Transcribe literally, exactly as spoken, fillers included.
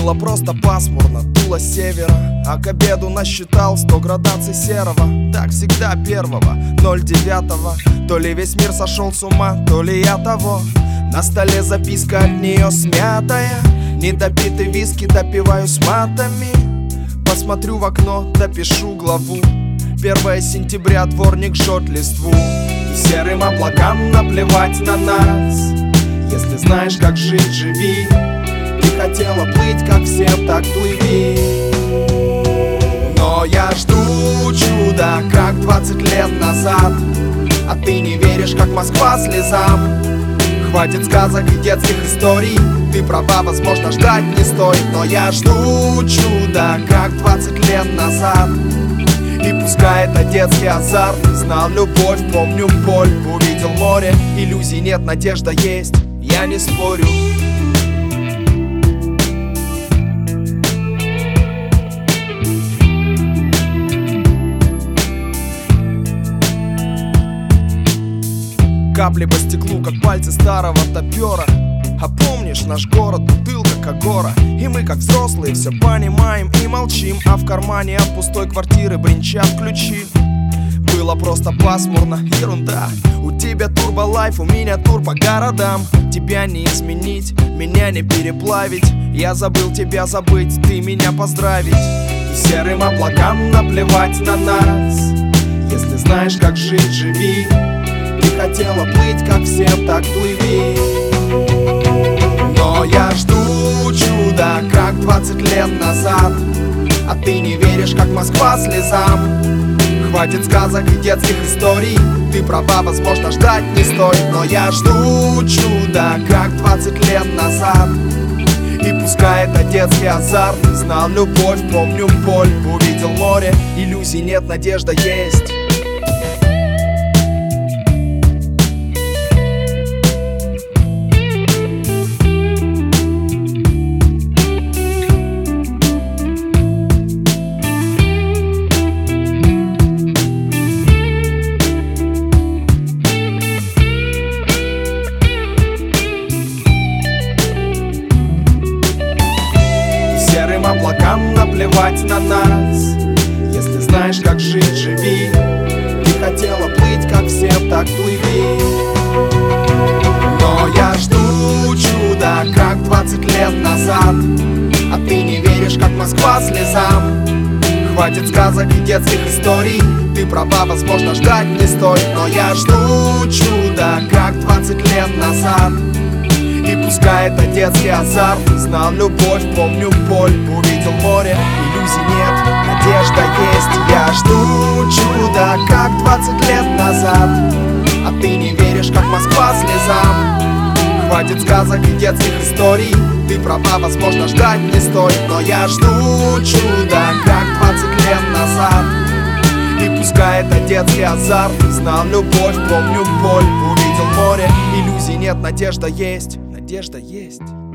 Было просто пасмурно, дуло с севера, а к обеду насчитал сто градаций серого. Так всегда первого, ноль девятого. То ли весь мир сошел с ума, то ли я того. На столе записка от нее смятая. Недопитый виски допиваю с матами. Посмотрю в окно, допишу главу. Первое сентября, дворник жжет листву. И серым облакам наплевать на нас. Если знаешь, как жить, живи. Ты хотела плыть, как все, так плыви. Но я жду чуда, как двадцать лет назад. А ты не веришь, как Москва слезам. Хватит сказок и детских историй. Ты права, возможно, ждать не стоит. Но я жду чуда, как двадцать лет назад. И пускай это детский азарт. Знал любовь, помню боль, увидел море. Иллюзий нет, надежда есть, я не спорю. Капли по стеклу, как пальцы старого топера. А помнишь наш город, бутылка Кагора? И мы, как взрослые, все понимаем и молчим. А в кармане от пустой квартиры бренчат ключи. Было просто пасмурно, ерунда. У тебя турболайф, у меня тур по городам. Тебя не изменить, меня не переплавить. Я забыл тебя забыть, ты меня поздравить. И серым облакам наплевать на нас. Если знаешь, как жить, живи. Ты хотела плыть, как все, так плыви. Но я жду чуда, как двадцать лет назад. А ты не веришь, как Москва слезам. Хватит сказок и детских историй. Ты права, возможно, ждать не стоит. Но я жду чуда, как двадцать лет назад. И пускай это детский азарт. Знал любовь, помню боль, увидел море. Иллюзий нет, надежда есть. Серым облакам наплевать на нас. Если знаешь, как жить, живи. Ты хотела плыть, как все, так плыви. Но я жду чуда, как двадцать лет назад. А ты не веришь, как Москва слезам. Хватит сказок и детских историй. Ты права, возможно, ждать не стоит. Но я жду чуда, как двадцать лет назад. И пускай это детский азарт. Знал любовь, помню боль, увидел море. Иллюзий нет, надежда есть. Я жду чуда, как двадцать лет назад. А ты не веришь, как Москва слезам. Хватит сказок и детских историй. Ты права, возможно, ждать не стоит. Но я жду чуда, как двадцать лет назад. И пускай это детский азарт. Знал любовь, помню боль, увидел море. Иллюзий нет, надежда есть. Надежда есть.